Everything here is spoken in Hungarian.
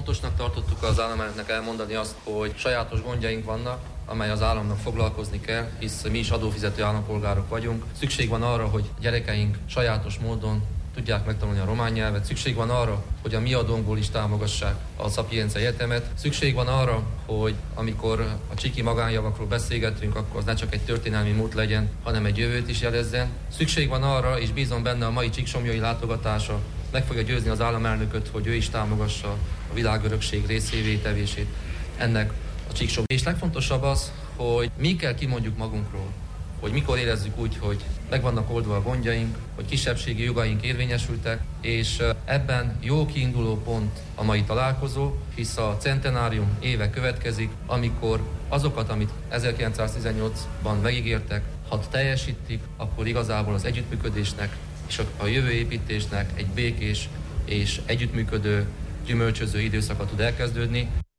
Fontosnak tartottuk az államelnöknek elmondani azt, hogy sajátos gondjaink vannak, amely az államnak foglalkozni kell, hisz mi is adófizető állampolgárok vagyunk. Szükség van arra, hogy gyerekeink sajátos módon tudják megtanulni a román nyelvet. Szükség van arra, hogy a mi adónkból is támogassák a Sapienza Egyetemet. Szükség van arra, hogy amikor a csiki magánjavakról beszélgetünk, akkor az ne csak egy történelmi múlt legyen, hanem egy jövőt is jelezzen. Szükség van arra, és bízom benne, a mai csíksomlyai látogatása meg fogja győzni az államelnököt, hogy ő is támogassa a világörökség részévé tevését ennek a csíksomlyai. És legfontosabb az, hogy mi kell kimondjuk magunkról, hogy mikor érezzük úgy, hogy meg vannak oldva a gondjaink, hogy kisebbségi jogaink érvényesültek, és ebben jó kiinduló pont a mai találkozó, hisz a centenárium éve következik, amikor azokat, amit 1918-ban megígértek, ha teljesítik, akkor igazából az együttműködésnek és a jövőépítésnek egy békés és együttműködő, gyümölcsöző időszaka tud elkezdődni.